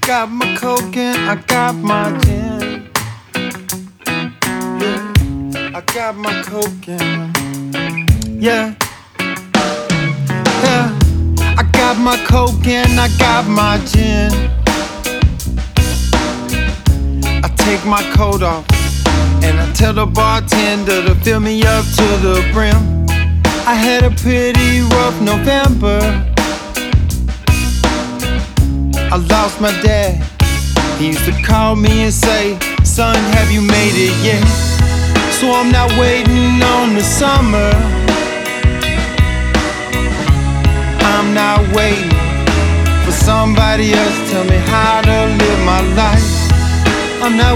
got my coke and I got my gin. Yeah, I got my coke and yeah, yeah. I got my coke and I got my gin. I take my coat off and I tell the bartender to fill me up to the brim. I had a pretty rough November. I lost my dad. He used to call me and say, son, have you made it yet? So I'm not waiting on the summer. I'm not waiting for somebody else to tell me how to live my life. I'm not